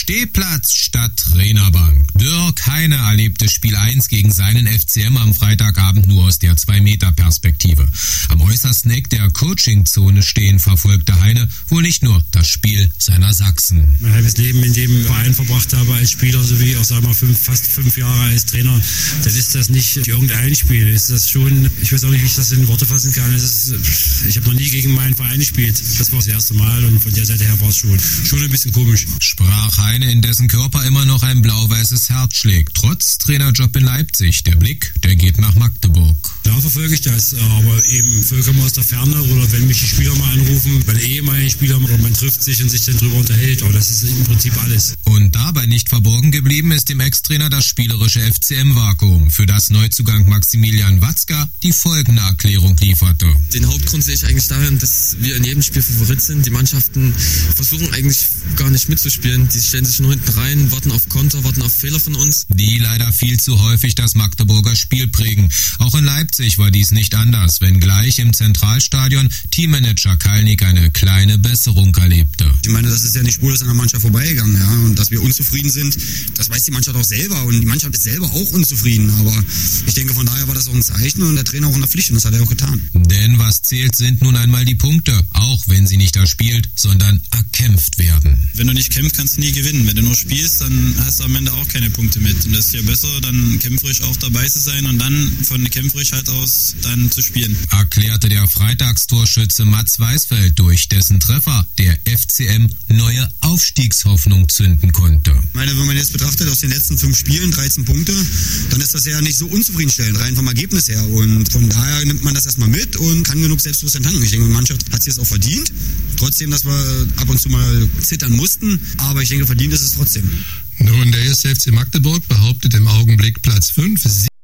Stehplatz statt Trainerbank. Dirk Heine erlebte Spiel 1 gegen seinen FCM am Freitagabend nur aus der 2-Meter-Perspektive. Am äußersten Eck der Coaching-Zone stehen verfolgte Heine wohl nicht nur das Spiel seiner Sachsen. Mein halbes Leben in dem Verein verbracht habe als Spieler, sowie auch sagen wir fast 5 Jahre als Trainer, dann ist das nicht irgendein Spiel. Ist das schon, ich weiß auch nicht, wie ich das in Worte fassen kann. Ich habe noch nie gegen meinen Verein gespielt. Das war das erste Mal und von der Seite her war es schon ein bisschen komisch. Sprach Heine, in dessen Körper immer noch ein blau-weißes Herz schlägt. Trotz Trainerjob in Leipzig. Der Blick, der geht nach Magdeburg. Da verfolge ich das, aber eben vollkommen aus der Ferne oder wenn mich die Spieler mal anrufen, weil ehemalige Spieler oder man trifft sich und sich dann drüber unterhält. Aber das ist im Prinzip alles. Und dabei nicht verborgen geblieben ist dem Ex-Trainer das spielerische FCM-Vakuum, für das Neuzugang Maximilian Watzka die folgende Erklärung lieferte. Den Hauptgrund sehe ich eigentlich darin, dass wir in jedem Spiel Favorit sind. Die Mannschaften versuchen eigentlich gar nicht mitzuspielen. Die stellen sich nur hinten rein, warten auf Konter, warten auf Fehler von uns. Die leider viel zu häufig das Magdeburger Spiel prägen. Auch in Leipzig war dies nicht anders, wenngleich im Zentralstadion Teammanager Kalnick eine kleine Besserung erlebte. Ich meine, das ist ja nicht spurlos an der Mannschaft vorbeigegangen, ja, und dass wir unzufrieden sind, das weiß die Mannschaft auch selber und die Mannschaft ist selber auch unzufrieden, aber ich denke, von daher war das auch ein Zeichen und der Trainer auch in der Pflicht und das hat er auch getan. Denn was zählt, sind nun einmal die Punkte, auch wenn sie nicht erspielt, sondern erkämpft werden. Wenn du nicht kämpfst, kannst du nie gewinnen. Wenn du nur spielst, dann hast du am Ende auch keine Punkte mit. Und das ist ja besser, dann kämpferisch auch dabei zu sein und dann von Kämpferischkeit aus dann zu spielen. Erklärte der Freitagstorschütze Mats Weisfeld, durch dessen Treffer der FCM neue Aufstiegshoffnung zünden konnte. Ich meine, wenn man jetzt betrachtet, aus den letzten 5 Spielen 13 Punkte, dann ist das ja nicht so unzufriedenstellend, rein vom Ergebnis her. Und von daher nimmt man das erstmal mit und kann genug Selbstbewusstsein tanken. Ich denke, die Mannschaft hat es jetzt auch verdient. Trotzdem, dass wir ab und zu mal zittern mussten, aber ich denke, verdient ist es trotzdem. Nun, der erste FC Magdeburg behauptet im Augenblick Platz 5.